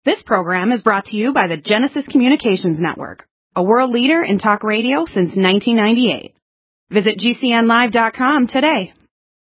This program is brought to you by the Genesis Communications Network, a world leader in talk radio since 1998. Visit GCNlive.com today.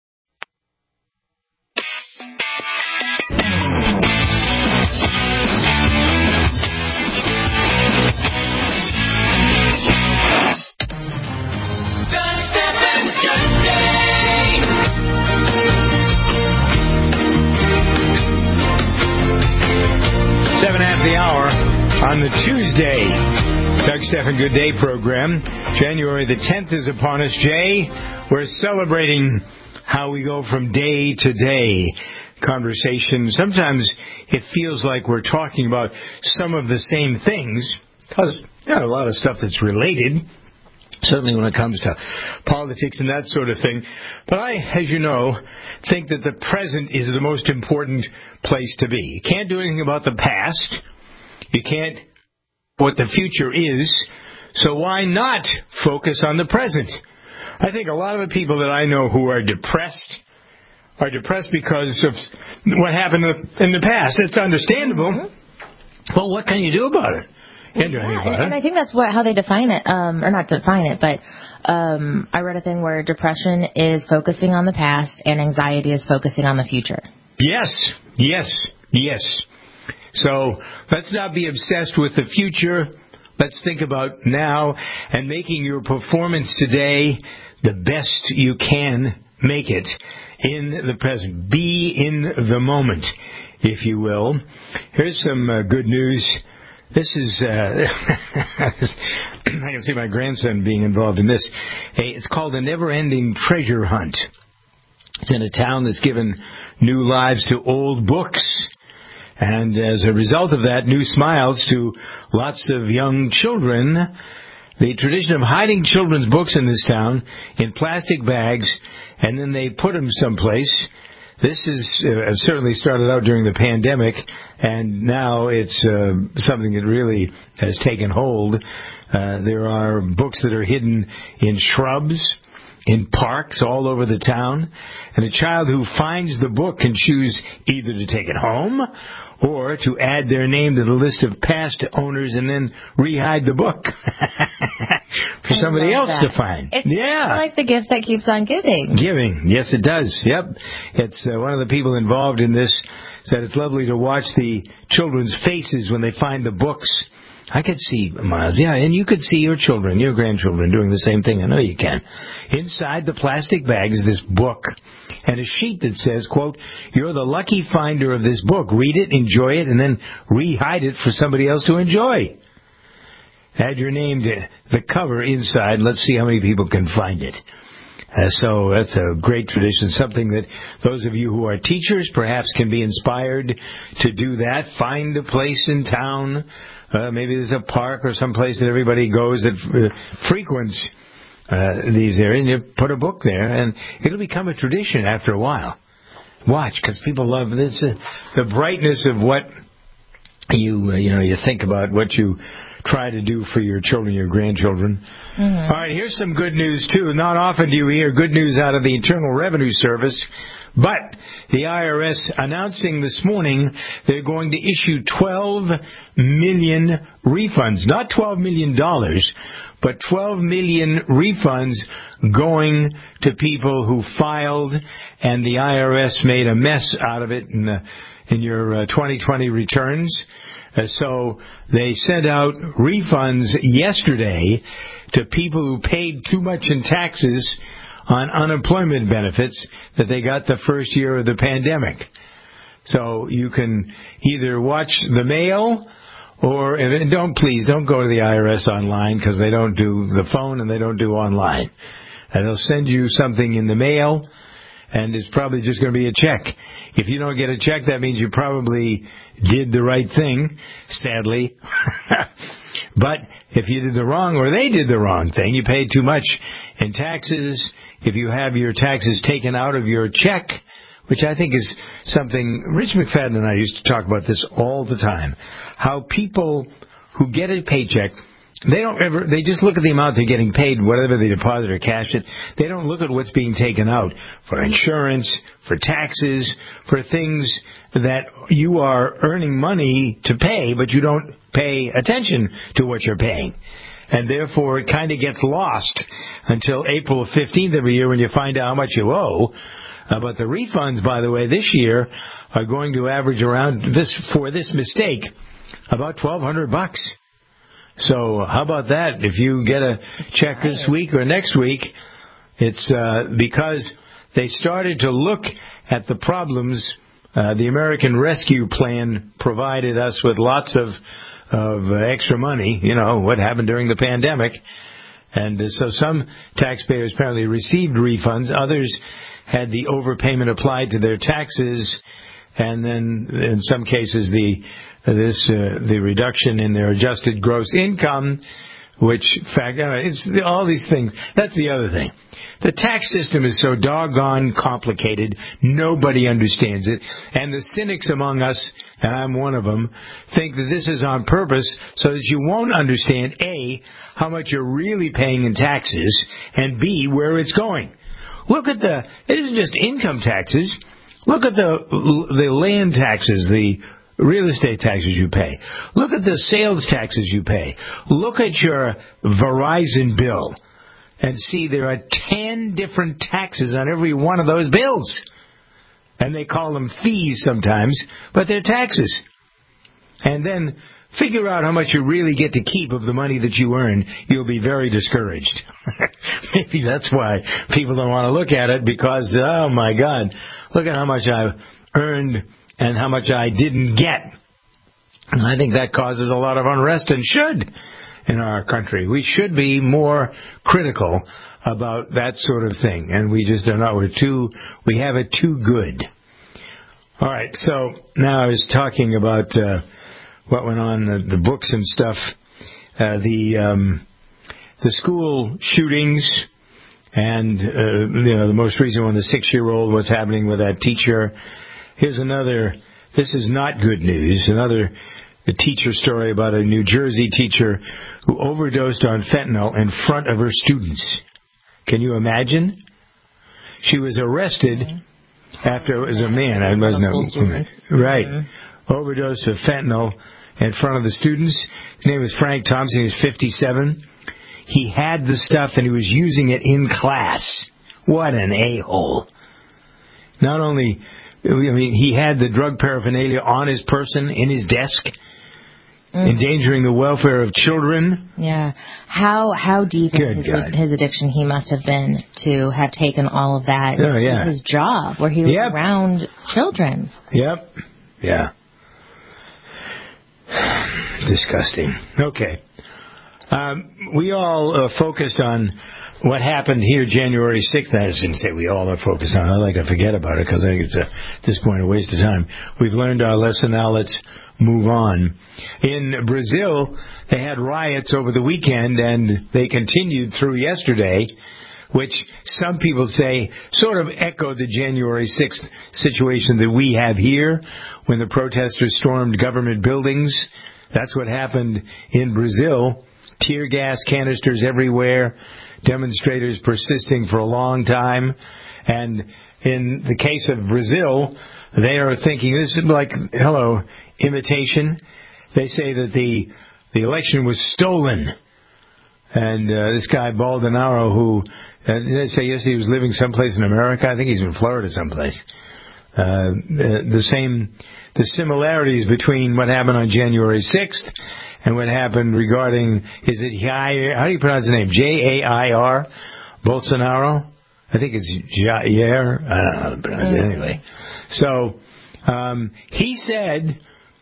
The hour on the Tuesday Doug Stephan Good Day program. January the 10th is upon us, Jay. We're celebrating how we go from day to day conversation. Sometimes it feels like we're talking about some of the same things because there are a lot of stuff that's related, certainly when it comes to politics and that sort of thing. But I, as you know, think that the present is the most important place to be. You can't do anything about the past. You can't what the future is. So why not focus on the present? I think a lot of the people that I know who are depressed because of what happened in the past. It's understandable. Mm-hmm. Well, what can you do about it? And I think that's how they define it, or not define it, but I read a thing where depression is focusing on the past and anxiety is focusing on the future. Yes. So let's not be obsessed with the future. Let's think about now and making your performance today the best you can make it in the present. Be in the moment, if you will. Here's some good news. This is, I can see my grandson being involved in this. It's called the Never-Ending Treasure Hunt. It's in a town that's given new lives to old books. And as a result of that, new smiles to lots of young children. The tradition of hiding children's books in this town in plastic bags, and then they put them someplace. This is certainly started out during the pandemic, and now it's something that really has taken hold. There are books that are hidden in shrubs, in parks all over the town, and a child who finds the book can choose either to take it home or to add their name to the list of past owners and then re-hide the book for somebody else to find. It's like the gift that keeps on giving. Giving, yes it does, yep. It's one of the people involved in this said it's lovely to watch the children's faces when they find the books. I could see, Miles, and you could see your children, your grandchildren doing the same thing. I know you can. Inside the plastic bag is this book and a sheet that says, quote, "You're the lucky finder of this book. Read it, enjoy it, and then re-hide it for somebody else to enjoy. Add your name to the cover inside. Let's see how many people can find it." So that's a great tradition, something that those of you who are teachers perhaps can be inspired to do that. Find a place in town. Maybe there's a park or some place that everybody goes that frequents these areas, and you put a book there, and it'll become a tradition after a while. Watch, because people love this. The brightness of what you think about, what you try to do for your children, your grandchildren. Mm-hmm. All right, here's some good news, too. Not often do you hear good news out of the Internal Revenue Service, but the IRS announcing this morning they're going to issue 12 million refunds. Not $12 million, but 12 million refunds going to people who filed, and the IRS made a mess out of it in your 2020 returns. So they sent out refunds yesterday to people who paid too much in taxes on unemployment benefits that they got the first year of the pandemic. So you can either watch the mail or, and don't go to the IRS online because they don't do the phone and they don't do online. And they'll send you something in the mail, and it's probably just going to be a check. If you don't get a check, that means you probably did the right thing, sadly. But if you did the wrong, or they did the wrong thing, you paid too much in taxes. If you have your taxes taken out of your check, which I think is something, Rich McFadden and I used to talk about this all the time, how people who get a paycheck they just look at the amount they're getting paid, whatever they deposit or cash it. They don't look at what's being taken out for insurance, for taxes, for things that you are earning money to pay, but you don't pay attention to what you're paying. And therefore, it kind of gets lost until April 15th every year when you find out how much you owe. But the refunds, by the way, this year are going to average around for this mistake about $1,200. So how about that? If you get a check this week or next week, it's because they started to look at the problems. The American Rescue Plan provided us with lots of extra money, what happened during the pandemic. And so some taxpayers apparently received refunds. Others had the overpayment applied to their taxes. And then in some cases, the reduction in their adjusted gross income, it's all these things. That's the other thing. The tax system is so doggone complicated, nobody understands it. And the cynics among us, and I'm one of them, think that this is on purpose so that you won't understand, A, how much you're really paying in taxes, and B, where it's going. It isn't just income taxes. Look at the land taxes, the real estate taxes you pay. Look at the sales taxes you pay. Look at your Verizon bill and see there are 10 different taxes on every one of those bills. And they call them fees sometimes, but they're taxes. And then figure out how much you really get to keep of the money that you earn. You'll be very discouraged. Maybe that's why people don't want to look at it, because, oh my God, look at how much I've earned and how much I didn't get. And I think that causes a lot of unrest, and should, in our country. We should be more critical about that sort of thing, and we just are not. We have it too good. All right, so now I was talking about what went on, the books and stuff, the school shootings, and the most recent one, the 6-year-old, what's happening with that teacher. Here's another. This is not good news. Another teacher story about a New Jersey teacher who overdosed on fentanyl in front of her students. Can you imagine? She was arrested after it was a man. I wasn't right. Mm-hmm. Overdose of fentanyl in front of the students. His name was Frank Thompson. He was 57. He had the stuff and he was using it in class. What an a-hole. Not only, he had the drug paraphernalia on his person, in his desk, endangering the welfare of children. Yeah. How deep in his addiction he must have been to have taken all of that to his job where he was around children. Yep. Yeah. Disgusting. Okay. We all focused on what happened here January 6th. I didn't say we all are focused on it. I like to forget about it because I think it's, at this point, a waste of time. We've learned our lesson. Now let's move on. In Brazil, they had riots over the weekend, and they continued through yesterday, which some people say sort of echoed the January 6th situation that we have here when the protesters stormed government buildings. That's what happened in Brazil. Tear gas canisters everywhere, demonstrators persisting for a long time. And in the case of Brazil, they are thinking, this is like, imitation. They say that the election was stolen. And this guy, Bolsonaro, who, they say yesterday he was living someplace in America. I think he's in Florida someplace. The similarities between what happened on January 6th and what happened regarding, is it Jair? How do you pronounce the name? Jair Bolsonaro? I think it's Jair. I don't know how to pronounce it anyway. So, he said,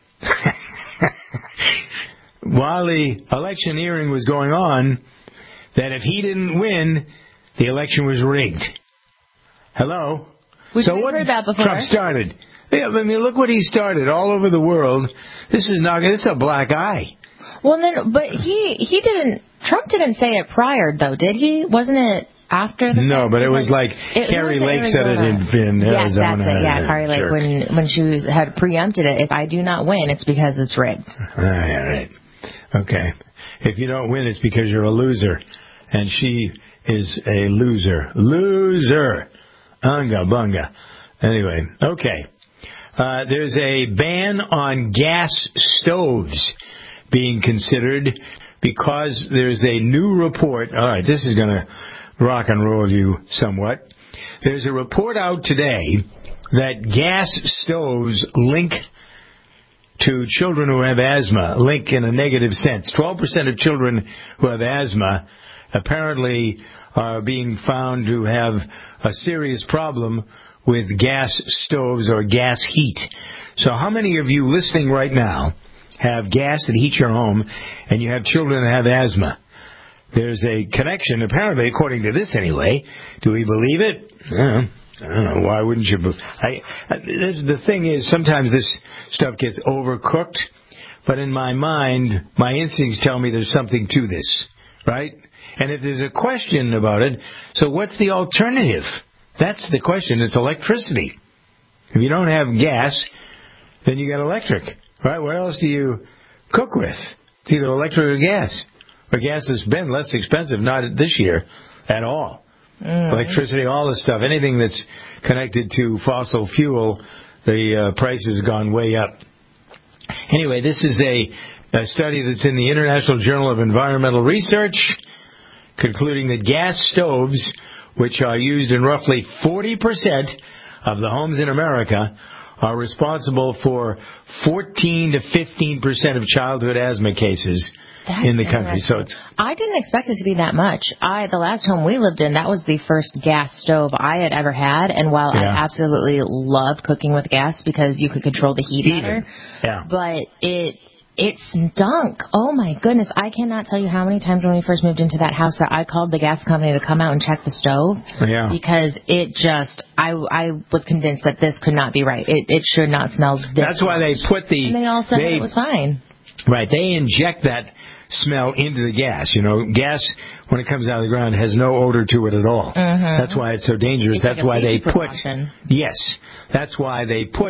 while the electioneering was going on, that if he didn't win, the election was rigged. Hello? We've heard that before. Trump started. Yeah, look what he started all over the world. This is a black eye. Well, but he didn't. Trump didn't say it prior, though, did he? Wasn't it after the? No, but it was like Kari Lake said it in Arizona. Yes, that's it. Yeah, Kari Lake when she had preempted it. If I do not win, it's because it's rigged. All right. Okay. if you don't win, it's because you're a loser. And she is a loser. Loser! Unga bunga. Anyway, okay. There's a ban on gas stoves being considered because there's a new report. All right, this is going to rock and roll you somewhat. There's a report out today that gas stoves link to children who have asthma, link in a negative sense. 12% of children who have asthma apparently are being found to have a serious problem with gas stoves or gas heat. So how many of you listening right now have gas that heats your home and you have children that have asthma? There's a connection, apparently, according to this anyway. Do we believe it? I don't know. Why wouldn't you? The thing is, sometimes this stuff gets overcooked, but in my mind, my instincts tell me there's something to this, right? And if there's a question about it, so what's the alternative? That's the question. It's electricity. If you don't have gas, then you got electric, right? What else do you cook with? It's either electric or gas. But gas has been less expensive, not this year at all. Electricity, all this stuff, anything that's connected to fossil fuel, the price has gone way up. Anyway, this is a study that's in the International Journal of Environmental Research, concluding that gas stoves, which are used in roughly 40% of the homes in America, are responsible for 14 to 15% of childhood asthma cases in the country. So I didn't expect it to be that much. The last home we lived in, that was the first gas stove I had ever had. And while I absolutely love cooking with gas because you could control the heat better, but it stunk. Oh, my goodness. I cannot tell you how many times when we first moved into that house that I called the gas company to come out and check the stove. Yeah. Because it just, I was convinced that this could not be right. It should not smell this That's why they put the... And they all said it was fine. Right. They inject that smell into the gas. You know, gas, when it comes out of the ground, has no odor to it at all. Mm-hmm. That's why it's so dangerous. That's why they put... Yes. That's why they put...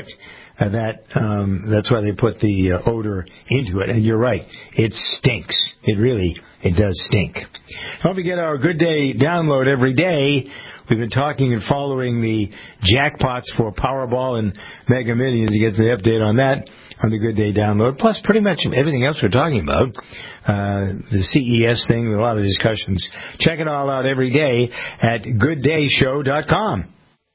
that's why they put the odor into it. And you're right. It stinks. It does stink. Don't forget our Good Day download every day. We've been talking and following the jackpots for Powerball and Mega Millions. You get the update on that on the Good Day download. Plus pretty much everything else we're talking about. The CES thing, a lot of discussions. Check it all out every day at gooddayshow.com.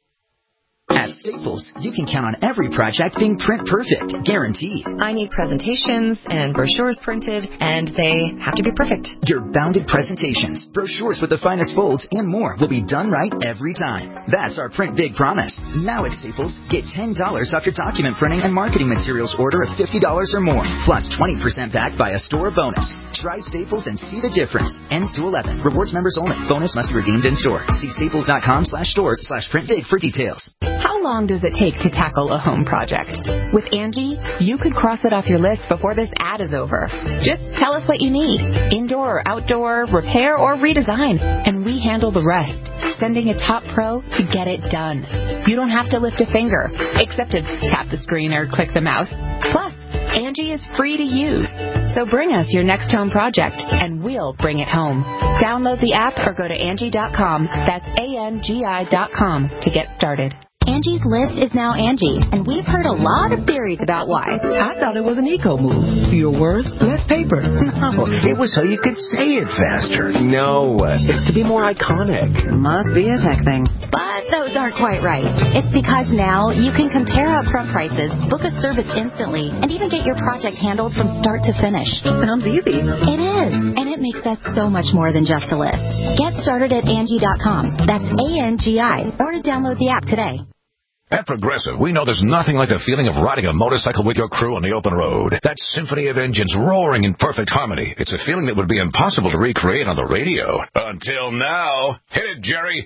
At Staples, you can count on every project being print perfect, guaranteed. I need presentations and brochures printed, and they have to be perfect. Your bounded presentations, brochures with the finest folds, and more will be done right every time. That's our Print Big promise. Now at Staples, get $10 off your document printing and marketing materials order of $50 or more, plus 20% back by a store bonus. Try Staples and see the difference. Ends 2/11. Rewards members only. Bonus must be redeemed in store. See staples.com/stores/printbig for details. How long does it take to tackle a home project? With Angie, you could cross it off your list before this ad is over. Just tell us what you need. Indoor or outdoor, repair or redesign. And we handle the rest, sending a top pro to get it done. You don't have to lift a finger, except to tap the screen or click the mouse. Plus, Angie is free to use. So bring us your next home project, and we'll bring it home. Download the app or go to Angie.com. That's ANGI.com to get started. Angie's List is now Angie, and we've heard a lot of theories about why. I thought it was an eco move. Fewer words, less paper. No, it was so you could say it faster. No, it's to be more iconic. Must be a tech thing. But those aren't quite right. It's because now you can compare upfront prices, book a service instantly, and even get your project handled from start to finish. Sounds easy. It is, and it makes us so much more than just a list. Get started at Angie.com. That's ANGI, or to download the app today. At Progressive, we know there's nothing like the feeling of riding a motorcycle with your crew on the open road. That symphony of engines roaring in perfect harmony. It's a feeling that would be impossible to recreate on the radio. Until now. Hit it, Jerry.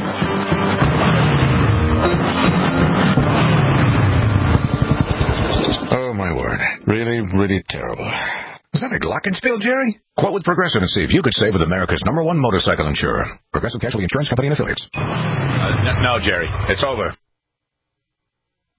Oh, my word. Really, really terrible. Is that a glockenspiel, Jerry? Quote with Progressive and see if you could save with America's #1 motorcycle insurer. Progressive Casualty Insurance Company and Affiliates. No, Jerry. It's over.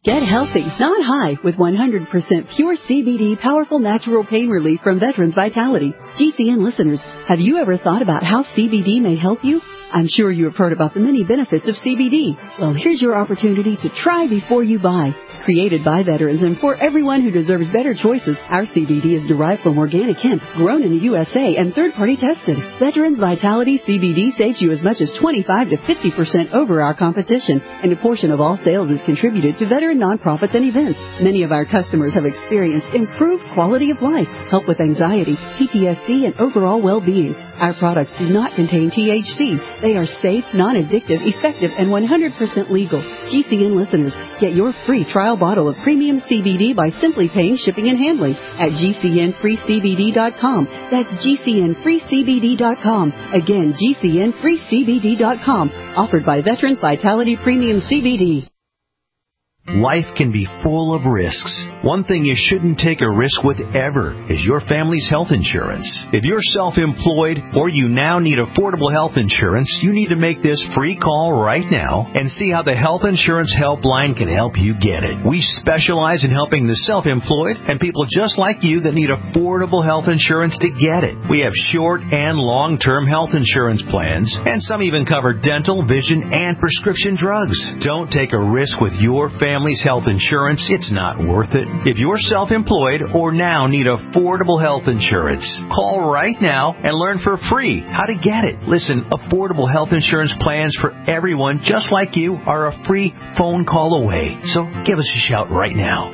Get healthy, not high, with 100% pure CBD powerful natural pain relief from Veterans Vitality. GCN listeners, have you ever thought about how CBD may help you? I'm sure you have heard about the many benefits of CBD. Well, here's your opportunity to try before you buy. Created by veterans and for everyone who deserves better choices, our CBD is derived from organic hemp, grown in the USA and third-party tested. Veterans Vitality CBD saves you as much as 25 to 50% over our competition, and a portion of all sales is contributed to veteran nonprofits and events. Many of our customers have experienced improved quality of life, help with anxiety, PTSD, and overall well-being. Our products do not contain THC. They are safe, non-addictive, effective, and 100% legal. GCN listeners, get your free trial bottle of premium CBD by simply paying shipping and handling at GCNFreeCBD.com. That's GCNFreeCBD.com. Again, GCNFreeCBD.com. Offered by Veterans Vitality Premium CBD. Life can be full of risks. One thing you shouldn't take a risk with ever is your family's health insurance. If you're self-employed or you now need affordable health insurance, you need to make this free call right now and see how the Health Insurance Helpline can help you get it. We specialize in helping the self-employed and people just like you that need affordable health insurance to get it. We have short and long-term health insurance plans, and some even cover dental, vision, and prescription drugs. Don't take a risk with your family's health insurance. It's not worth it. If you're self-employed or now need affordable health insurance, call right now and learn for free how to get it. Listen, affordable health insurance plans for everyone just like you are a free phone call away. So give us a shout right now.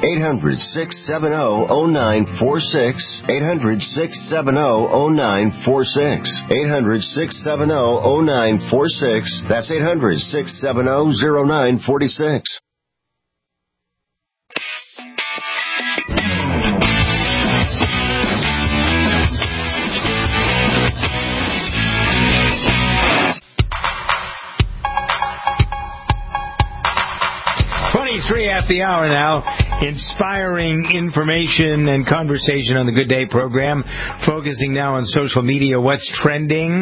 800-670-0946. 800-670-0946. 800-670-0946. That's 800-670-0946. Three at the hour now. Inspiring information and conversation on the Good Day program. Focusing now on social media. What's trending?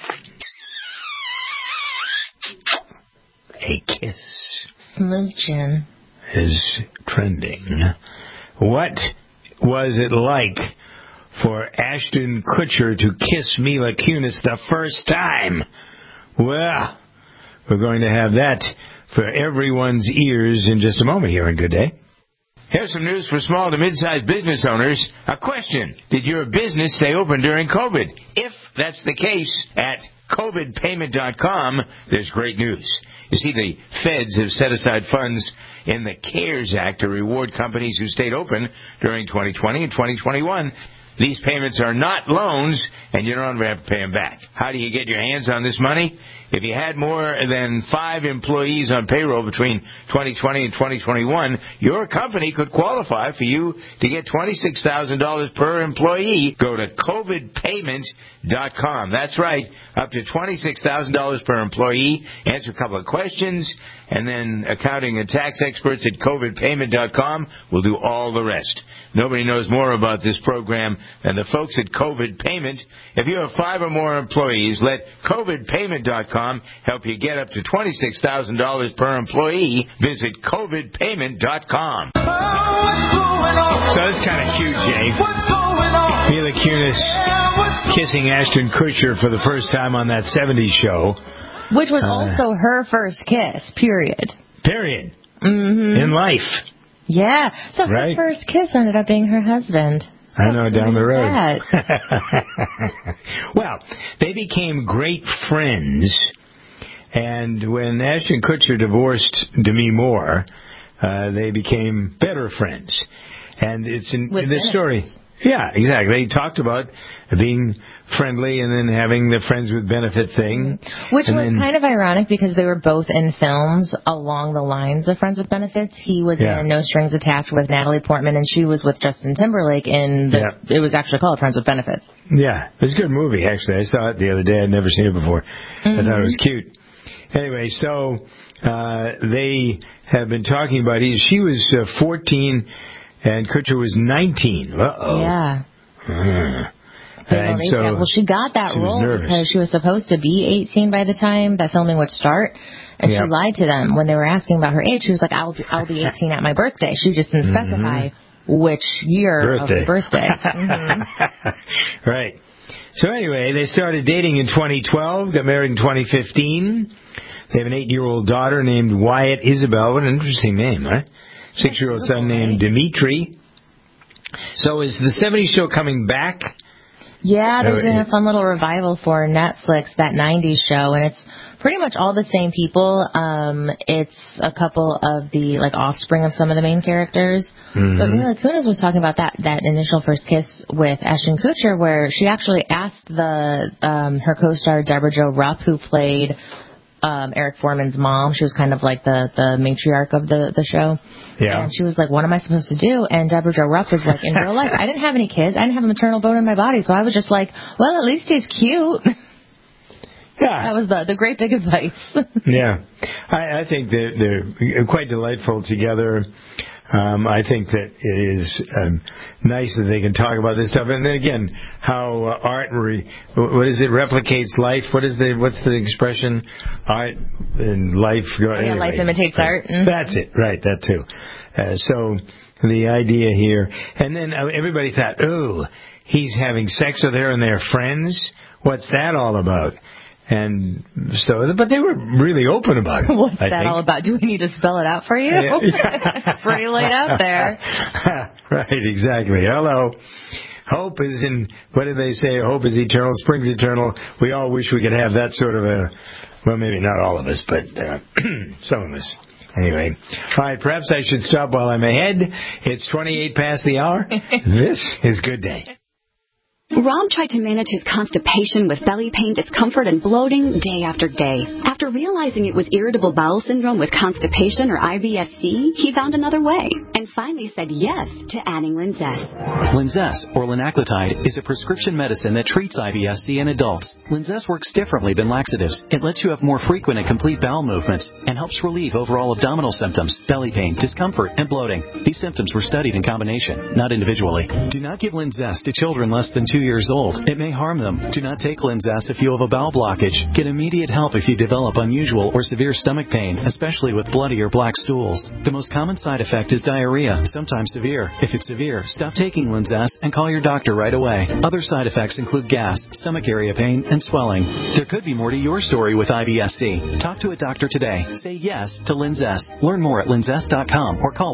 A kiss. Smooching. Is trending. What was it like for Ashton Kutcher to kiss Mila Kunis the first time? Well, we're going to have that for everyone's ears in just a moment here on Good Day. Here's some news for small to mid-sized business owners. A question: did your business stay open during COVID? If that's the case, at COVIDpayment.com, there's great news. You see, the feds have set aside funds in the CARES Act to reward companies who stayed open during 2020 and 2021. These payments are not loans, and you don't have to pay them back. How do you get your hands on this money? If you had more than 5 employees on payroll between 2020 and 2021, your company could qualify for you to get $26,000 per employee. Go to COVIDpayment.com. That's right, up to $26,000 per employee. Answer a couple of questions, and then accounting and tax experts at COVIDpayment.com will do all the rest. Nobody knows more about this program than the folks at COVID Payment. If you have 5 or more employees, let COVIDpayment.com help you get up to $26,000 per employee. Visit COVIDpayment.com. So that's kind of cute, Jay. Mila Kunis kissing Ashton Kutcher for the first time on that 70s show. Which was also her first kiss, period. Period. Mm-hmm. In life. Yeah. So her first kiss ended up being her husband. I know, down the road. Well, they became great friends, and when Ashton Kutcher divorced Demi Moore, they became better friends. And it's in this story. Yeah, exactly. They talked about being friendly and then having the friends with benefit thing. Which was kind of ironic because they were both in films along the lines of Friends with Benefits. He was in No Strings Attached with Natalie Portman, and she was with Justin Timberlake in it was actually called Friends with Benefits. Yeah, it was a good movie, actually. I saw it the other day. I'd never seen it before. I thought it was cute. Anyway, so they have been talking about it. She was 14 and Kutcher was 19. Uh-oh. Yeah. And so well, she got that role because she was supposed to be 18 by the time that filming would start. And she lied to them when they were asking about her age. She was like, I'll be 18 at my birthday. She just didn't specify which year of the birthday. Right. So anyway, they started dating in 2012, got married in 2015. They have an 8-year-old daughter named Wyatt Isabel. What an interesting name, right? 6-year-old son named Dimitri. So is the 70s show coming back? Yeah, they're doing a fun little revival for Netflix, that 90s show, and it's pretty much all the same people. It's a couple of the offspring of some of the main characters. But Mila Kunis was talking about that initial first kiss with Ashton Kutcher, where she actually asked her co-star Deborah Jo Rupp, who played Eric Foreman's mom. She was kind of like the matriarch of the show. Yeah. And she was like, what am I supposed to do? And Deborah Jo Rupp was like, in real life, I didn't have any kids. I didn't have a maternal bone in my body. So I was just like, well, at least he's cute. Yeah. That was the great big advice. Yeah. I think they're quite delightful together. I think that it is nice that they can talk about this stuff. And then again, how art, replicates life? What's the expression? Art and life. Anyway, life imitates art. Mm-hmm. That's it. Right. That too. So the idea here. And then everybody thought, oh, he's having sex with her and they're friends? What's that all about? And so, but they were really open about it. What's that all about? Do we need to spell it out for you? Yeah. Pretty laid out there. Right, exactly. Hello. Hope is in, what did they say? Hope is eternal, spring's eternal. We all wish we could have that sort of well, maybe not all of us, but some of us. Anyway. All right, perhaps I should stop while I'm ahead. It's 28 past the hour. This is Good Day. Rob tried to manage his constipation with belly pain, discomfort, and bloating day after day. After realizing it was irritable bowel syndrome with constipation, or IBS-C, he found another way and finally said yes to adding Linzess. Linzess, or linaclotide, is a prescription medicine that treats IBS-C in adults. Linzess works differently than laxatives. It lets you have more frequent and complete bowel movements and helps relieve overall abdominal symptoms, belly pain, discomfort, and bloating. These symptoms were studied in combination, not individually. Do not give Linzess to children less than 2 years old. It may harm them. Do not take Linzess if you have a bowel blockage. Get immediate help if you develop unusual or severe stomach pain, especially with bloody or black stools. The most common side effect is diarrhea, sometimes severe. If it's severe, stop taking Linzess and call your doctor right away. Other side effects include gas, stomach area pain, and swelling. There could be more to your story with IBS-C. Talk to a doctor today. Say yes to Linzess. Learn more at linzess.com or call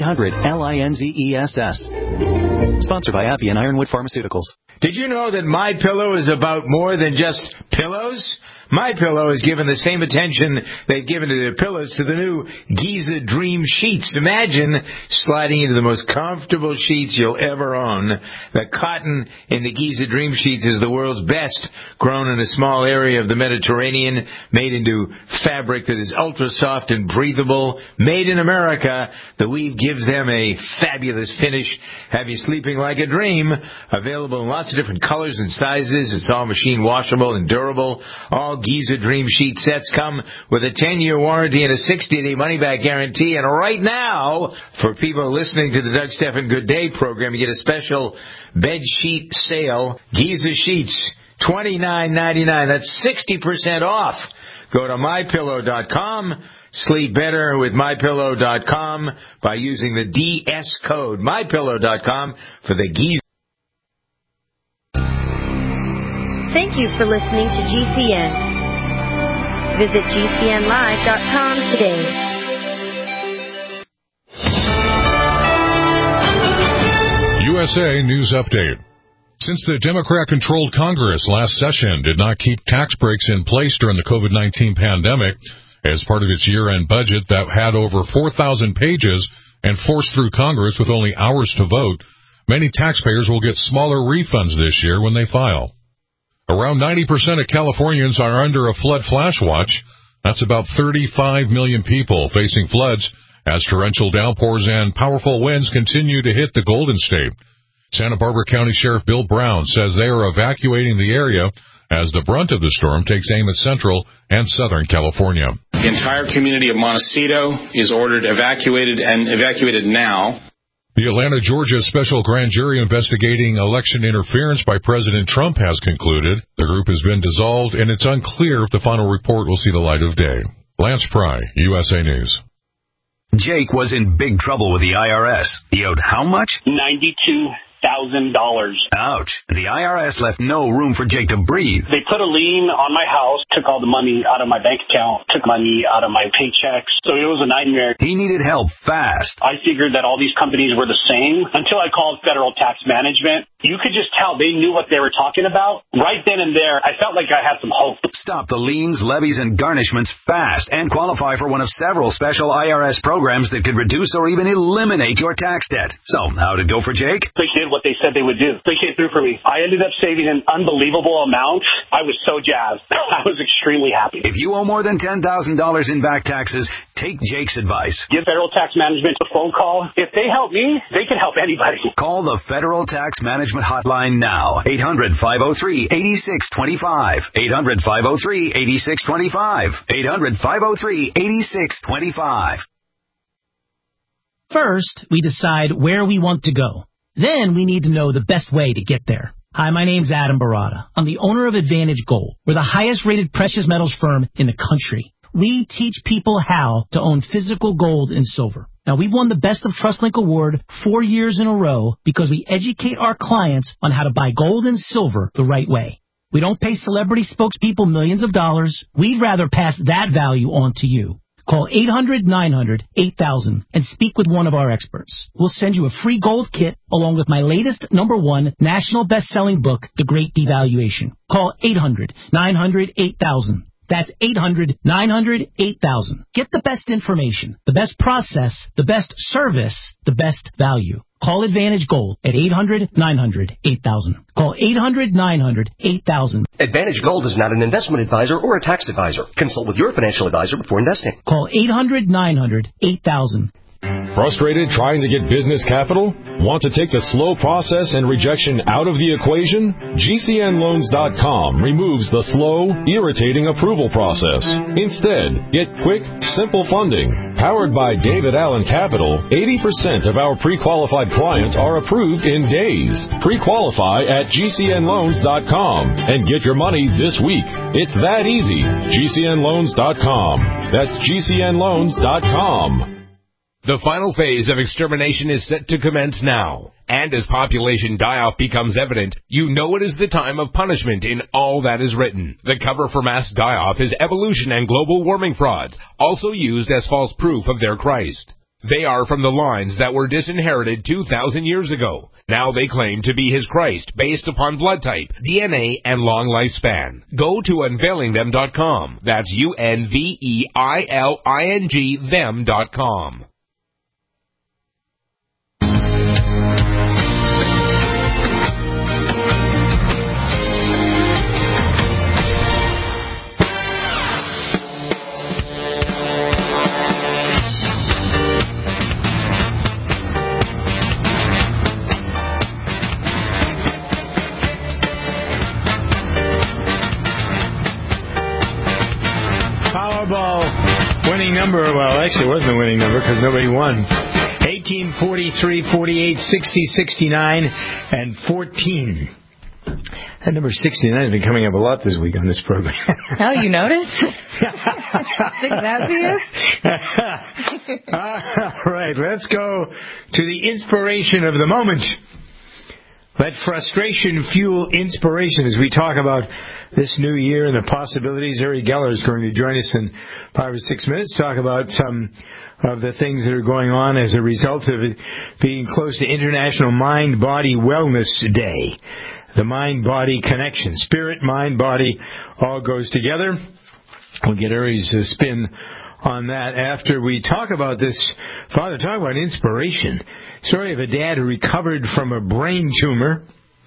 1-800-LINZESS. Sponsored by Appy and Ironwood Pharmaceuticals. Did you know that MyPillow is about more than just pillows? MyPillow has given the same attention they've given to their pillows to the new Giza Dream Sheets. Imagine sliding into the most comfortable sheets you'll ever own. The cotton in the Giza Dream Sheets is the world's best, grown in a small area of the Mediterranean, made into fabric that is ultra soft and breathable. Made in America, the weave gives them a fabulous finish. Have you sleeping like a dream? Available in lots of different colors and sizes. It's all machine washable and durable. All Giza Dream Sheet sets come with a 10-year warranty and a 60-day money-back guarantee. And right now, for people listening to the Doug Stephan Good Day program, you get a special bed sheet sale. Giza Sheets, $29.99. That's 60% off. Go to MyPillow.com. Sleep better with MyPillow.com by using the DS code. MyPillow.com for the Giza. Thank you for listening to GCN. Visit GCNlive.com today. USA News Update. Since the Democrat-controlled Congress last session did not keep tax breaks in place during the COVID-19 pandemic as part of its year-end budget that had over 4,000 pages and forced through Congress with only hours to vote, many taxpayers will get smaller refunds this year when they file. Around 90% of Californians are under a flood flash watch. That's about 35 million people facing floods as torrential downpours and powerful winds continue to hit the Golden State. Santa Barbara County Sheriff Bill Brown says they are evacuating the area as the brunt of the storm takes aim at central and southern California. The entire community of Montecito is ordered evacuated now. The Atlanta, Georgia special grand jury investigating election interference by President Trump has concluded. The group has been dissolved, and it's unclear if the final report will see the light of day. Lance Pry, USA News. Jake was in big trouble with the IRS. He owed how much? $92,000. Ouch. The IRS left no room for Jake to breathe. They put a lien on my house, took all the money out of my bank account, took money out of my paychecks. So it was a nightmare. He needed help fast. I figured that all these companies were the same until I called Federal Tax Management. You could just tell they knew what they were talking about. Right then and there, I felt like I had some hope. Stop the liens, levies, and garnishments fast and qualify for one of several special IRS programs that could reduce or even eliminate your tax debt. So, how'd it go for Jake? They did what they said they would do. They came through for me. I ended up saving an unbelievable amount. I was so jazzed. I was extremely happy. If you owe more than $10,000 in back taxes, take Jake's advice. Give Federal Tax Management a phone call. If they help me, they can help anybody. Call the Federal Tax Management Hotline now. 800-503-8625. 800-503-8625. 800-503-8625. First, we decide where we want to go. Then we need to know the best way to get there. Hi, my name's Adam Barada. I'm the owner of Advantage Gold. We're the highest rated precious metals firm in the country. We teach people how to own physical gold and silver. Now, we've won the Best of TrustLink Award 4 years in a row because we educate our clients on how to buy gold and silver the right way. We don't pay celebrity spokespeople millions of dollars. We'd rather pass that value on to you. Call 800-900-8000 and speak with one of our experts. We'll send you a free gold kit along with my latest #1 national best-selling book, The Great Devaluation. Call 800-900-8000. That's 800-900-8000. Get the best information, the best process, the best service, the best value. Call Advantage Gold at 800-900-8000. Call 800-900-8000. Advantage Gold is not an investment advisor or a tax advisor. Consult with your financial advisor before investing. Call 800-900-8000. Frustrated trying to get business capital? Want to take the slow process and rejection out of the equation? GCNLoans.com removes the slow, irritating approval process. Instead, get quick, simple funding. Powered by David Allen Capital, 80% of our pre-qualified clients are approved in days. Pre-qualify at GCNLoans.com and get your money this week. It's that easy. GCNLoans.com. That's GCNLoans.com. The final phase of extermination is set to commence now. And as population die-off becomes evident, you know it is the time of punishment in all that is written. The cover for mass die-off is evolution and global warming frauds, also used as false proof of their Christ. They are from the lines that were disinherited 2,000 years ago. Now they claim to be his Christ based upon blood type, DNA, and long lifespan. Go to unveilingthem.com. That's UNVEILING them.com. Winning number, well, actually it wasn't a winning number because nobody won. 18, 43, 48, 60, 69, and 14. That number 69 has been coming up a lot this week on this program. Oh, you noticed? Sticks out to you? All right, let's go to the inspiration of the moment. Let frustration fuel inspiration as we talk about this new year and the possibilities. Uri Geller is going to join us in 5 or 6 minutes, talk about some of the things that are going on as a result of it being close to International Mind-Body Wellness Day. The mind-body connection. Spirit, mind, body all goes together. We'll get Uri's spin on that after we talk about this. Father, talk about inspiration. Story of a dad who recovered from a brain tumor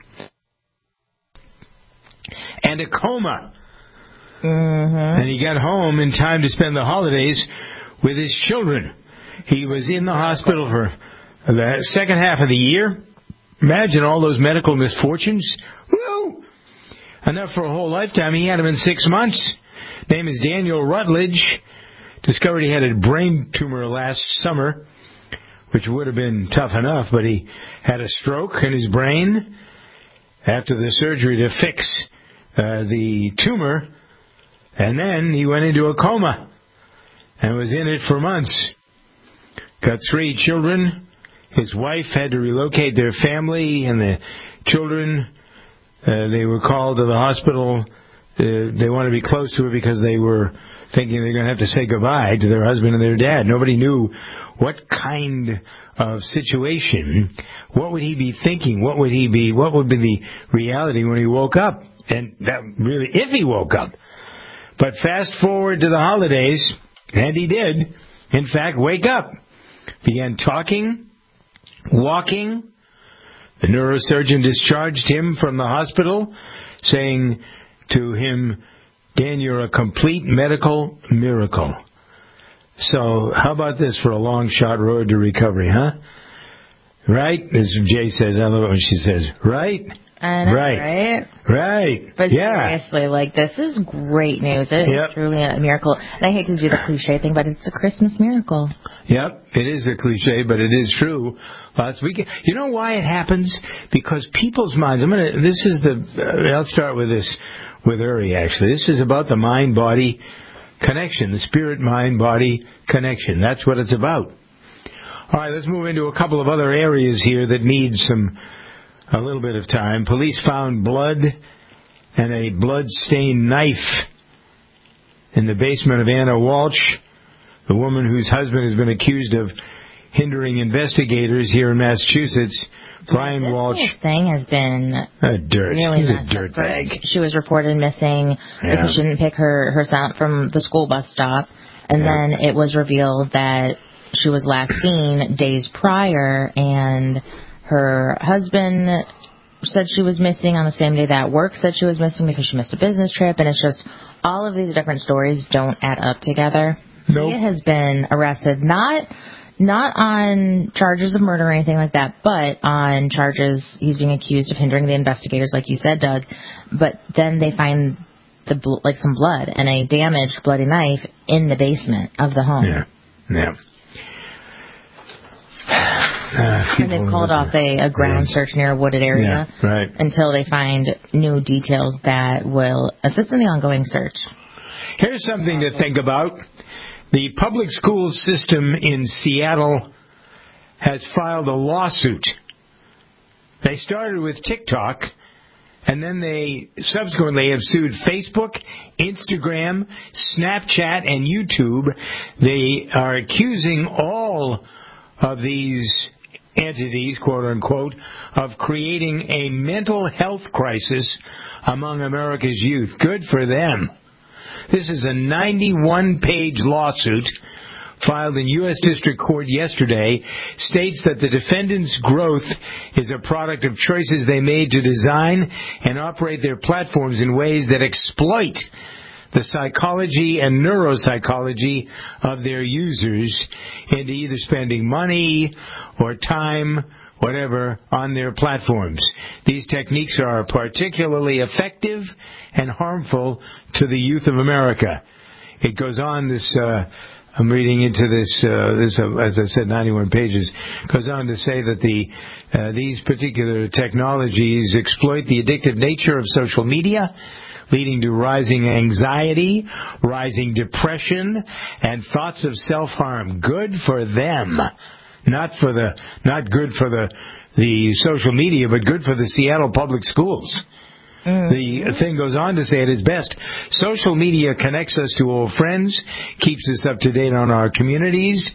and a coma. Mm-hmm. And he got home in time to spend the holidays with his children. He was in the hospital for the second half of the year. Imagine all those medical misfortunes. Woo! Enough for a whole lifetime. He had him in 6 months. Name is Daniel Rutledge. Discovered he had a brain tumor last summer, which would have been tough enough, but he had a stroke in his brain after the surgery to fix the tumor, and then he went into a coma. and was in it for months. Got 3 children. His wife had to relocate their family and the children. They were called to the hospital. They wanted to be close to her because they were thinking they're going to have to say goodbye to their husband and their dad. Nobody knew what kind of situation, what would he be thinking, what would be the reality when he woke up, and that really, if he woke up. But fast forward to the holidays, and he did, in fact, wake up. Began talking, walking. The neurosurgeon discharged him from the hospital, saying to him, Dan, you're a complete medical miracle. So how about this for a long shot road to recovery, huh? Right? As Jay says, I love it when she says, right? I know, right? Right. But seriously, this is great news. It is truly a miracle. And I hate to do the cliche thing, but it's a Christmas miracle. Yep, it is a cliche, but it is true. Last week, you know why it happens? Because people's minds. I'll start with this with Uri. Actually, this is about the mind-body connection, the spirit-mind-body connection. That's what it's about. All right, let's move into a couple of other areas here that need a little bit of time. Police found blood and a blood-stained knife in the basement of Anna Walsh, the woman whose husband has been accused of hindering investigators here in Massachusetts. Brian Walsh. This whole thing has been really He's a dirt bag. She was reported missing because she didn't pick her son up from the school bus stop, and then it was revealed that she was last seen days prior, and her husband said she was missing on the same day that work said she was missing because she missed a business trip, and it's just all of these different stories don't add up together. Nope. He has been arrested, not on charges of murder or anything like that, but on charges he's being accused of hindering the investigators, like you said, Doug. But then they find some blood and a damaged bloody knife in the basement of the home. Yeah. And they've called off a ground search near a wooded area until they find new details that will assist in the ongoing search. Here's something to think about. The public school system in Seattle has filed a lawsuit. They started with TikTok, and then they subsequently have sued Facebook, Instagram, Snapchat, and YouTube. They are accusing all of these entities, quote unquote, of creating a mental health crisis among America's youth. Good for them. This is a 91-page lawsuit filed in U.S. District Court yesterday, states that the defendants' growth is a product of choices they made to design and operate their platforms in ways that exploit the psychology and neuropsychology of their users into either spending money or time, whatever, on their platforms. These techniques are particularly effective and harmful to the youth of America. It goes on, I'm reading into this, as I said, 91 pages, goes on to say that these particular technologies exploit the addictive nature of social media, leading to rising anxiety, rising depression, and thoughts of self-harm. Good for them. Not good for the social media, but good for the Seattle Public Schools. The thing goes on to say at its best, social media connects us to old friends, keeps us up to date on our communities.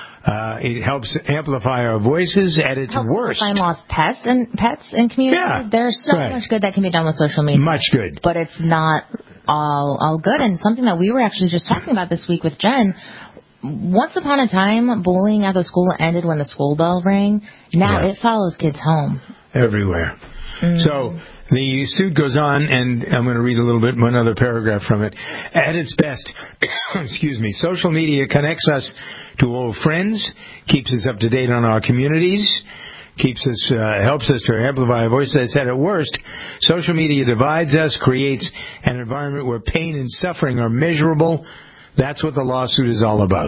It helps amplify our voices at its worst. Find lost pets in communities. Yeah, there's so much good that can be done with social media. Much good. But it's not all good. And something that we were actually just talking about this week with Jen, once upon a time, bullying at the school ended when the school bell rang. Now it follows kids home. Everywhere. So the suit goes on, and I'm going to read a little bit, one other paragraph from it. At its best, social media connects us to old friends, keeps us up to date on our communities, helps us to amplify our voice. As I said, at worst, social media divides us, creates an environment where pain and suffering are measurable. That's what the lawsuit is all about.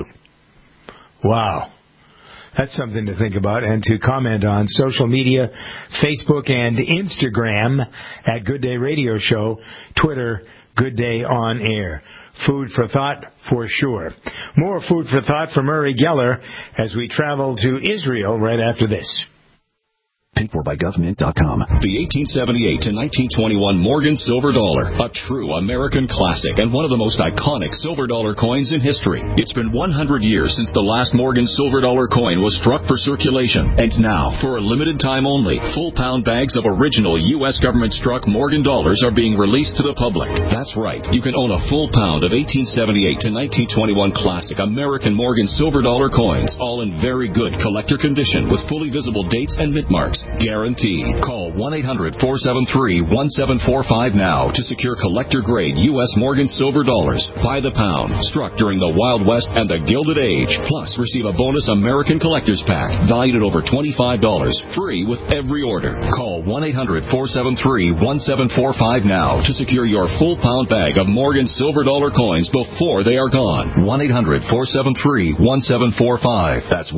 Wow. That's something to think about and to comment on. Social media, Facebook and Instagram at Good Day Radio Show, Twitter, Good Day on Air. Food for thought, for sure. More food for thought from Uri Geller as we travel to Israel right after this. Paid for by government.com. The 1878 to 1921 Morgan Silver Dollar, a true American classic and one of the most iconic silver dollar coins in history. It's been 100 years since the last Morgan Silver Dollar coin was struck for circulation. And now, for a limited time only, full pound bags of original U.S. government struck Morgan dollars are being released to the public. That's right. You can own a full pound of 1878 to 1921 classic American Morgan Silver Dollar coins, all in very good collector condition with fully visible dates and mint marks. Guaranteed. Call 1-800-473-1745 now to secure collector-grade U.S. Morgan Silver Dollars by the pound, struck during the Wild West and the Gilded Age. Plus, receive a bonus American Collector's Pack valued at over $25, free with every order. Call 1-800-473-1745 now to secure your full pound bag of Morgan Silver Dollar coins before they are gone. 1-800-473-1745. That's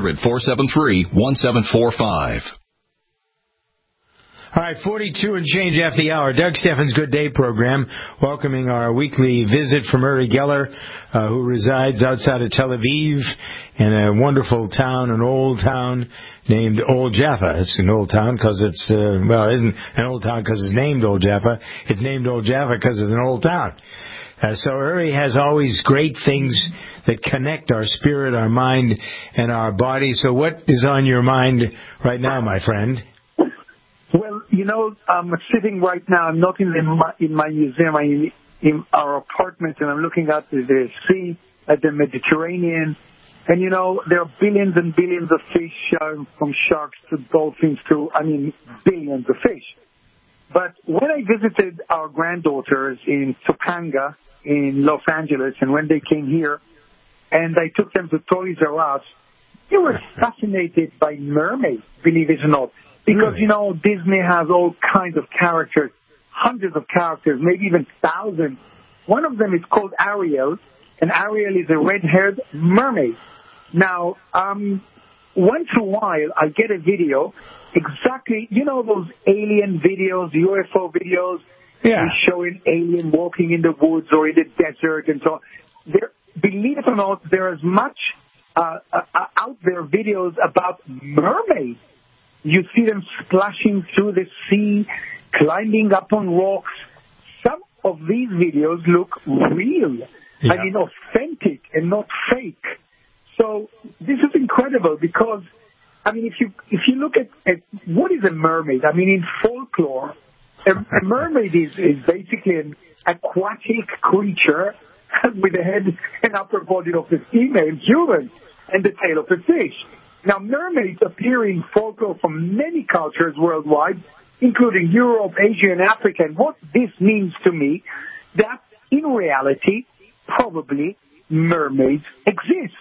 1-800-473-1745. All right, 42 and change after the hour. Doug Steffens' Good Day program, welcoming our weekly visit from Uri Geller, who resides outside of Tel Aviv in a wonderful town, an old town named Old Jaffa. It's an old town because it's, it isn't an old town because it's named Old Jaffa. It's named Old Jaffa because it's an old town. So Uri has always great things that connect our spirit, our mind, and our body. So what is on your mind right now, my friend? Well, I'm sitting right now. I'm not in my museum. I'm in our apartment, and I'm looking at the sea, at the Mediterranean. And, there are billions and billions of fish, from sharks to dolphins billions of fish. But when I visited our granddaughters in Topanga in Los Angeles, and when they came here, and I took them to Toys R Us, they were fascinated by mermaids, believe it or not. Because, Disney has all kinds of characters, hundreds of characters, maybe even thousands. One of them is called Ariel, and Ariel is a red-haired mermaid. Now, once in a while, I get a video, exactly, those alien videos, UFO videos, showing alien walking in the woods or in the desert and so on. Believe it or not, there is much out there videos about mermaids. You see them splashing through the sea, climbing up on rocks. Some of these videos look real. Yeah. Authentic and not fake. So this is incredible because, if you look at what is a mermaid, in folklore, a mermaid is basically an aquatic creature with the head and upper body of a female human and the tail of a fish. Now, mermaids appear in folklore from many cultures worldwide, including Europe, Asia, and Africa. And what this means to me, that in reality, probably mermaids exist.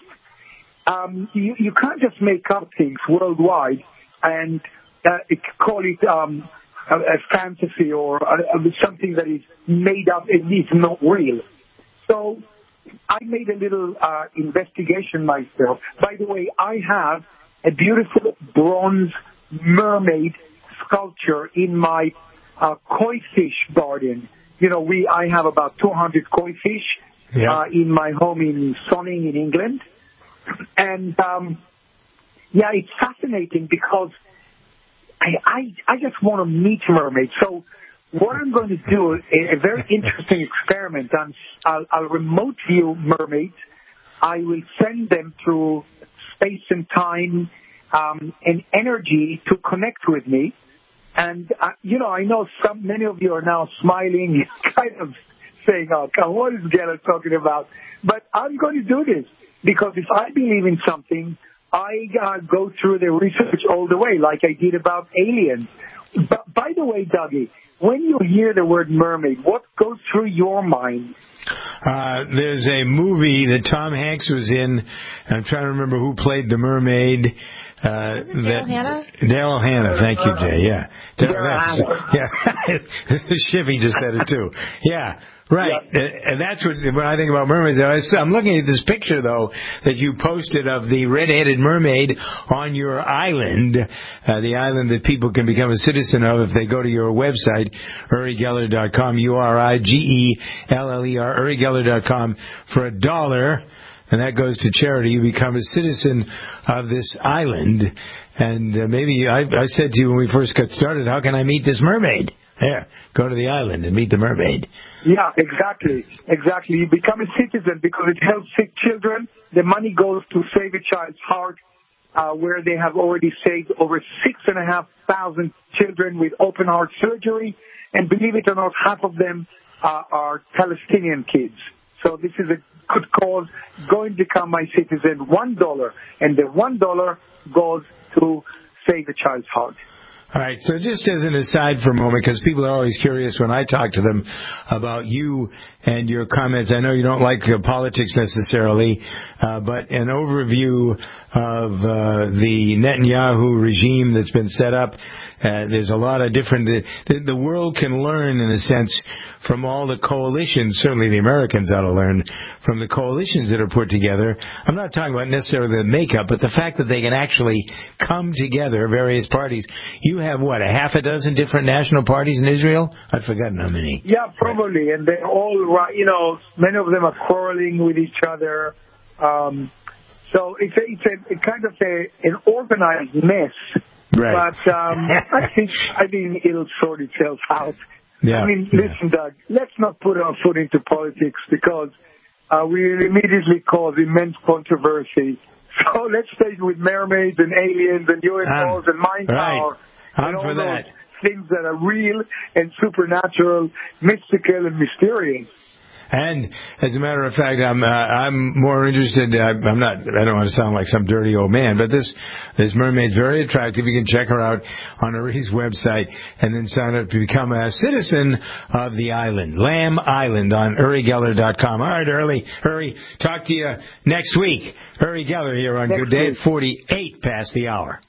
You can't just make up things worldwide and call it a fantasy or something that is made up and is not real. So I made a little investigation myself. By the way, I have a beautiful bronze mermaid sculpture in my koi fish garden. I have about 200 koi fish in my home in Sonning in England. And, it's fascinating because I just want to meet mermaids. So what I'm going to do is a very interesting experiment. I'll remote view mermaids. I will send them through space and time and energy to connect with me. And, I know many of you are now smiling, kind of saying, oh, God, what is Geller talking about? But I'm going to do this because if I believe in something, I go through the research all the way, like I did about aliens. But by the way, Dougie, when you hear the word mermaid, what goes through your mind? There's a movie that Tom Hanks was in. I'm trying to remember who played the mermaid. Daryl Hannah? Daryl Hannah, thank you, Jay. Yeah. Shivy just said it too. Yeah. Right, and that's when I think about mermaids. I'm looking at this picture, though, that you posted of the red-headed mermaid on your island, the island that people can become a citizen of if they go to your website, UriGeller.com, UriGeller, UriGeller.com, for $1, and that goes to charity. You become a citizen of this island, and maybe I said to you when we first got started, how can I meet this mermaid? There, go to the island and meet the mermaid. Yeah, exactly. You become a citizen because it helps sick children. The money goes to Save a Child's Heart, where they have already saved over 6,500 children with open heart surgery. And believe it or not, half of them are Palestinian kids. So this is a good cause. Go and become my citizen. $1. And the $1 goes to Save a Child's Heart. All right, so just as an aside for a moment, because people are always curious when I talk to them about you and your comments. I know you don't like politics necessarily, but an overview of the Netanyahu regime that's been set up. There's a lot of different... The world can learn, in a sense, from all the coalitions. Certainly the Americans ought to learn from the coalitions that are put together. I'm not talking about necessarily the makeup, but the fact that they can actually come together, various parties. You have, what, a half a dozen different national parties in Israel? I've forgotten how many. Yeah, probably. And they're all, many of them are quarreling with each other. So it's a kind of an organized mess. Right. But I think it'll sort itself out. Yeah. Listen, Doug, let's not put our foot into politics because we immediately cause immense controversy. So let's stay with mermaids and aliens and UFOs and mind power. I'm for that. Things that are real and supernatural, mystical and mysterious. And as a matter of fact, I'm more interested. I don't want to sound like some dirty old man, but this mermaid's very attractive. You can check her out on Uri's website and then sign up to become a citizen of the island, Lamb Island, on UriGeller.com. All right, Uri, talk to you next week. Uri Geller here on Good Day at 48 past the hour.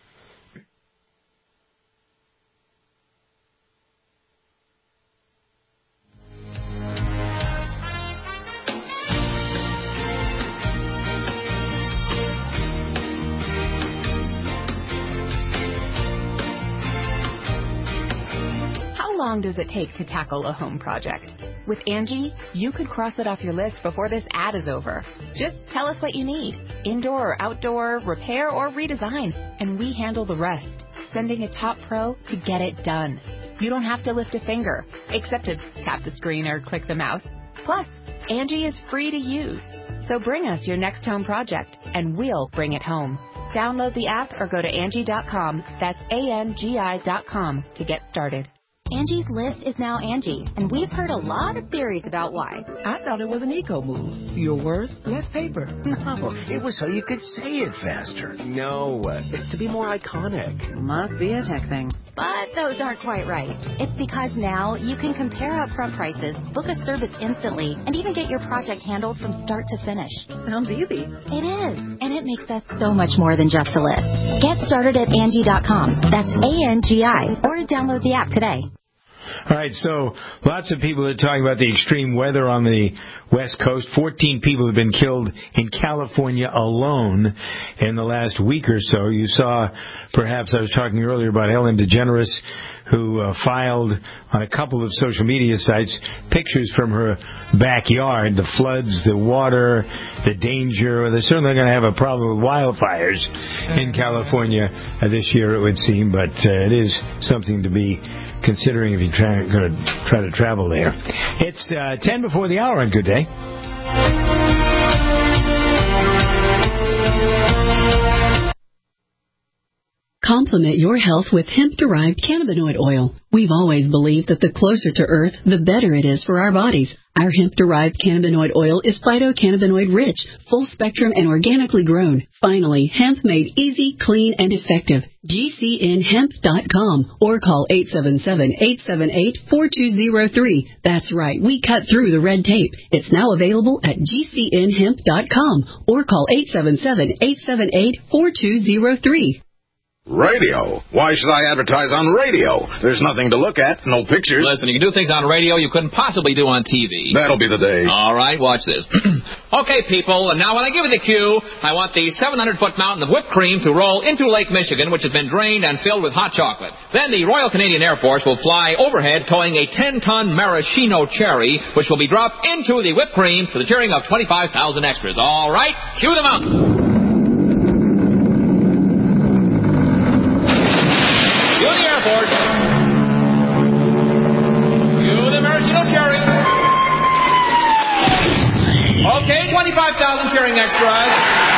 How long does it take to tackle a home project? With Angie, you could cross it off your list before this ad is over. Just tell us what you need. Indoor or outdoor, repair or redesign. And we handle the rest, sending a top pro to get it done. You don't have to lift a finger, except to tap the screen or click the mouse. Plus, Angie is free to use. So bring us your next home project, and we'll bring it home. Download the app or go to Angie.com. That's ANGI.com to get started. Angie's List is now Angie, and we've heard a lot of theories about why. I thought it was an eco move. Fewer words, less paper. No, it was so you could say it faster. No, it's to be more iconic. Must be a tech thing. But those aren't quite right. It's because now you can compare upfront prices, book a service instantly, and even get your project handled from start to finish. Sounds easy. It is, and it makes us so much more than just a list. Get started at Angie.com. That's ANGI, or download the app today. All right, so lots of people are talking about the extreme weather on the West Coast. 14 people have been killed in California alone in the last week or so. You saw, perhaps I was talking earlier about Ellen DeGeneres, who filed on a couple of social media sites pictures from her backyard, the floods, the water, the danger. They're certainly going to have a problem with wildfires in California this year, it would seem, but it is something to be considering if you're going to try to travel there. It's 10 before the hour on Good Day. Complement your health with hemp-derived cannabinoid oil. We've always believed that the closer to Earth, the better it is for our bodies. Our hemp-derived cannabinoid oil is phytocannabinoid-rich, full-spectrum, and organically grown. Finally, hemp made easy, clean, and effective. GCNhemp.com or call 877-878-4203. That's right, we cut through the red tape. It's now available at GCNhemp.com or call 877-878-4203. Radio? Why should I advertise on radio? There's nothing to look at, no pictures. Listen, you can do things on radio you couldn't possibly do on TV. That'll be the day. All right, watch this. Okay, people, now when I give you the cue, I want the 700-foot mountain of whipped cream to roll into Lake Michigan, which has been drained and filled with hot chocolate. Then the Royal Canadian Air Force will fly overhead towing a 10-ton maraschino cherry, which will be dropped into the whipped cream to the cheering of 25,000 extras. All right, cue the mountain. Okay, 25,000 cheering extras.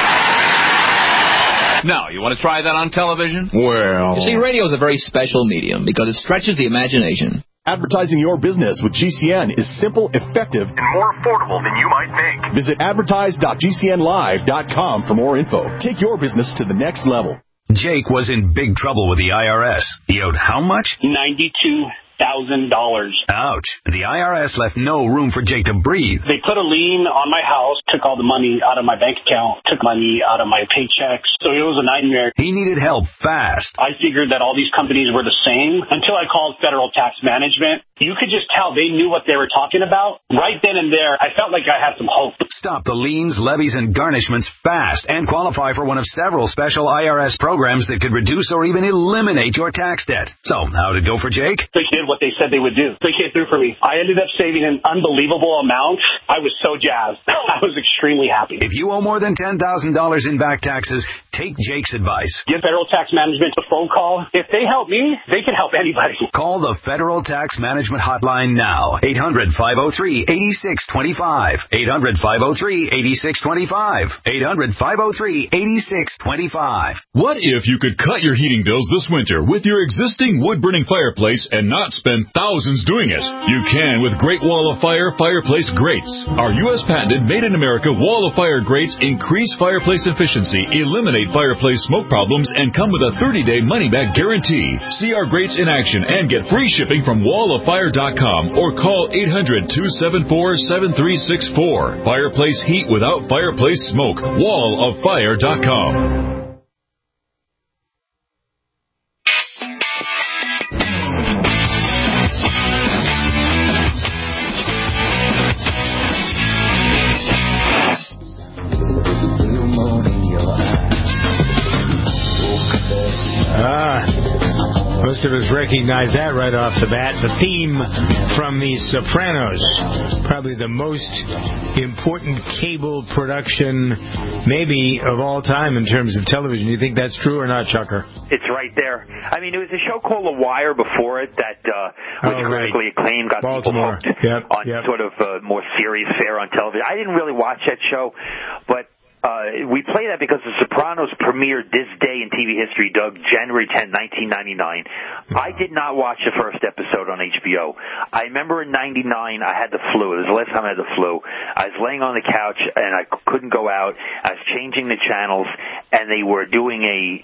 Now, you want to try that on television? Well... You see, radio is a very special medium because it stretches the imagination. Advertising your business with GCN is simple, effective, and more affordable than you might think. Visit advertise.gcnlive.com for more info. Take your business to the next level. Jake was in big trouble with the IRS. He owed how much? $92,000. Ouch. The IRS left no room for Jake to breathe. They put a lien on my house, took all the money out of my bank account, took money out of my paychecks. So it was a nightmare. He needed help fast. I figured that all these companies were the same until I called Federal Tax Management. You could just tell they knew what they were talking about. Right then and there, I felt like I had some hope. Stop the liens, levies, and garnishments fast and qualify for one of several special IRS programs that could reduce or even eliminate your tax debt. So, how'd it go for Jake? They did what they said they would do. They came through for me. I ended up saving an unbelievable amount. I was so jazzed. I was extremely happy. If you owe more than $10,000 in back taxes, take Jake's advice. Give Federal Tax Management a phone call. If they help me, they can help anybody. Call the Federal Tax Management Hotline now. 800-503-8625. 800-503-8625. 800-503-8625. What if you could cut your heating bills this winter with your existing wood-burning fireplace and not spend thousands doing it? You can with Great Wall of Fire fireplace grates. Our U.S. patented made-in-America Wall of Fire grates increase fireplace efficiency, eliminate fireplace smoke problems, and come with a 30-day money-back guarantee. See our grates in action and get free shipping from walloffire.com or call 800-274-7364. Fireplace heat without fireplace smoke. walloffire.com. Most of us recognize that right off the bat. The theme from The Sopranos. Probably the most important cable production maybe of all time in terms of television. Do you think that's true or not, Chucker? It's right there. I mean, there was a show called The Wire before it that was critically acclaimed, got Baltimore. people hooked on sort of sort of more serious fare on television. I didn't really watch that show, but we play that because The Sopranos premiered this day in TV history, Doug, January 10, 1999. I did not watch the first episode on HBO. I remember in 99, I had the flu. It was the last time I had the flu. I was laying on the couch, and I couldn't go out. I was changing the channels, and they were doing a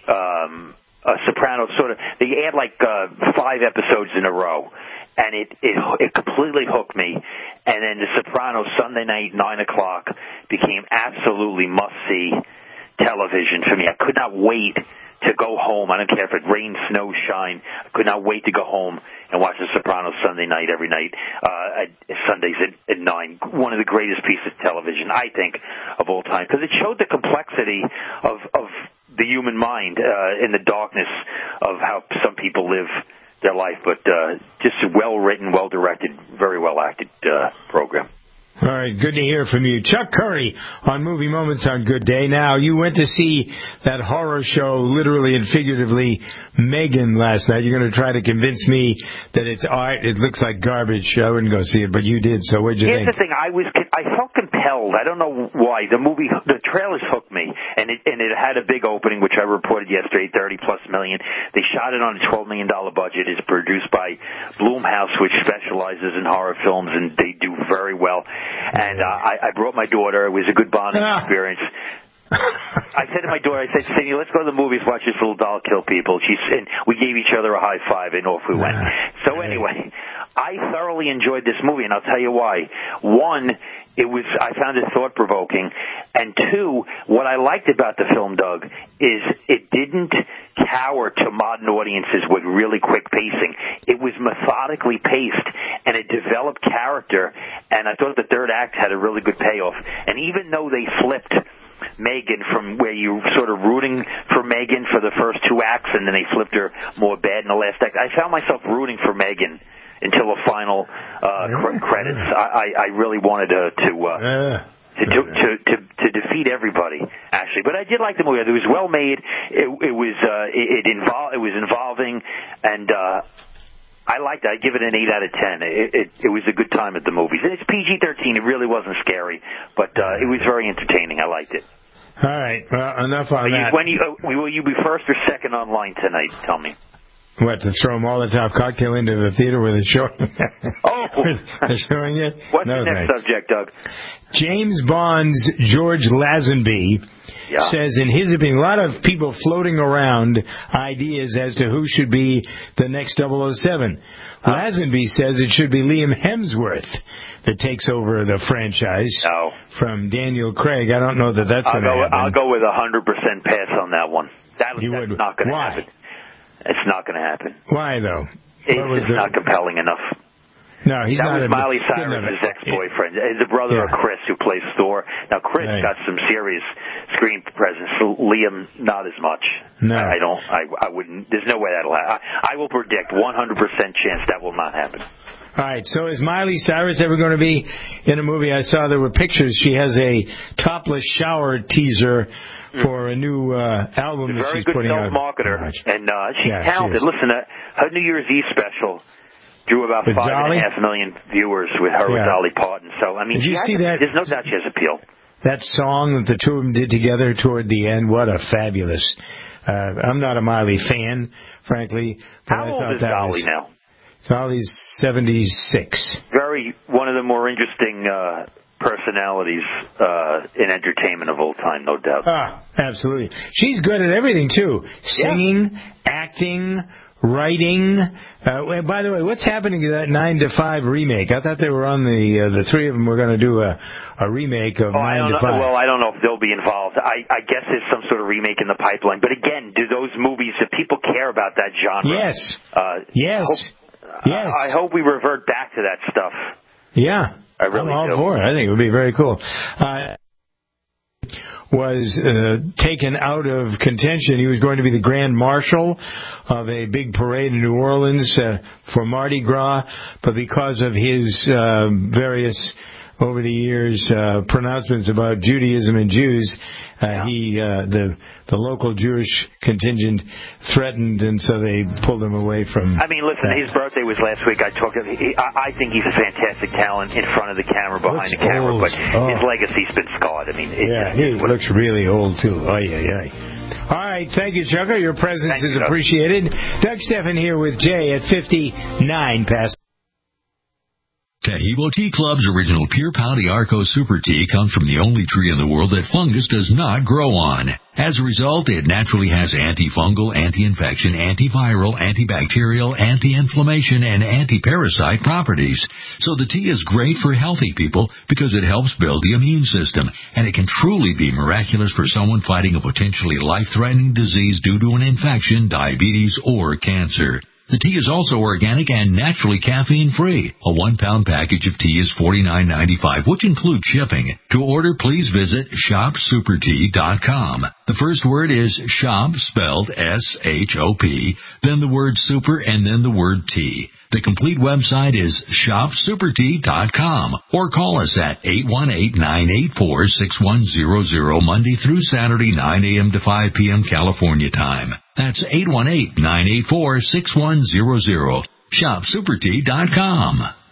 Sopranos sort of, they had like 5 episodes in a row. And it completely hooked me. And then The Sopranos Sunday night, 9 o'clock, became absolutely must-see television for me. I could not wait to go home. I don't care if it rains, snow, shine. I could not wait to go home and watch The Sopranos Sunday night every night, Sundays at 9. One of the greatest pieces of television, I think, of all time. Because it showed the complexity of the human mind in the darkness of how some people live their life, but just a well-written, well-directed, very well-acted program. All right, good to hear from you. Chuck Curry on Movie Moments on Good Day. Now, you went to see that horror show, literally and figuratively, Megan, last night. You're going to try to convince me that it's art. It looks like garbage. I wouldn't go see it, but you did, so what'd you think? Here's the thing. I felt compelled. I don't know why. The trailers hooked me, and it had a big opening, which I reported yesterday, $30+ million. They shot it on a $12 million budget. It's produced by Blumhouse, which specializes in horror films, and they do very well. And I brought my daughter. It was a good bonding experience. I said to my daughter, I said, Cindy, let's go to the movies, watch this little doll kill people. And we gave each other a high five, and off we went. So anyway, I thoroughly enjoyed this movie, and I'll tell you why. One, I found it thought-provoking. And two, what I liked about the film, Doug, is it didn't cower to modern audiences with really quick pacing. It was methodically paced, and it developed character, and I thought the third act had a really good payoff. And even though they flipped Megan from where you sort of rooting for Megan for the first two acts, and then they flipped her more bad in the last act, I found myself rooting for Megan until the final credits. I really wanted to defeat everybody, actually. But I did like the movie. It was well made. It was involving, and I liked it. I give it an 8 out of 10. It was a good time at the movies. It's PG-13. It really wasn't scary, but it was very entertaining. I liked it. All right. Well, enough on that. Will you be first or second online tonight? Tell me. What, to throw a Molotov cocktail into the theater where they're showing? They're showing it? What's the next subject, Doug? James Bond's George Lazenby says, in his opinion, a lot of people floating around ideas as to who should be the next 007. Lazenby says it should be Liam Hemsworth that takes over the franchise from Daniel Craig. I don't know that that's going to happen. I'll go with 100% pass on that one. That's not going to happen. It's not going to happen. Why, though? It's not compelling enough. No, he's not. That was Miley Cyrus' ex-boyfriend. The brother of Chris, who plays Thor. Now, Chris got some serious screen presence. Liam, not as much. No. I wouldn't. There's no way that'll happen. I will predict 100% chance that will not happen. All right, so is Miley Cyrus ever going to be in a movie? I saw there were pictures. She has a topless shower teaser for a new album that she's putting out. Very good self-marketer, and she's talented. Listen, her New Year's Eve special drew about 5.5 million viewers with her with Dolly Parton. So, I mean, did you see that? There's no doubt she has appeal. That song that the two of them did together toward the end, what a fabulous... I'm not a Miley fan, frankly. How old is Dolly now? Dolly's 76. One of the more interesting personalities in entertainment of all time, no doubt. Absolutely. She's good at everything, too. Singing, acting, writing. By the way, what's happening to that 9 to 5 remake? I thought they were on the three of them were going to do a remake of 9 to 5. Well, I don't know if they'll be involved. I guess there's some sort of remake in the pipeline. But again, do those movies, do people care about that genre? Yes. Yes. I hope we revert back to that stuff. Yeah. I really I'm all do. for it. I think it would be very cool. Was taken out of contention. He was going to be the Grand Marshal of a big parade in New Orleans for Mardi Gras, but because of his various, over the years, pronouncements about Judaism and Jews, the local Jewish contingent threatened, and so they pulled him away from... I mean, listen, his birthday was last week. I think he's a fantastic talent in front of the camera, behind the camera, but his legacy's been scarred. I mean, he looks really old, too. All right, thank you, Chucker. Your presence is appreciated. Doug Stephan here with Jay at 59 past. Tahibo Tea Club's original Pure Pau d'Arco Super Tea comes from the only tree in the world that fungus does not grow on. As a result, it naturally has antifungal, anti-infection, antiviral, antibacterial, anti-inflammation, and anti-parasite properties. So the tea is great for healthy people because it helps build the immune system, and it can truly be miraculous for someone fighting a potentially life-threatening disease due to an infection, diabetes, or cancer. The tea is also organic and naturally caffeine-free. A 1-pound package of tea is $49.95, which includes shipping. To order, please visit shopsupertea.com. The first word is shop, spelled S-H-O-P, then the word super, and then the word tea. The complete website is shopsupertea.com, or call us at 818-984-6100 Monday through Saturday, 9 a.m. to 5 p.m. California time. That's 818-984-6100. Shopsupertea.com.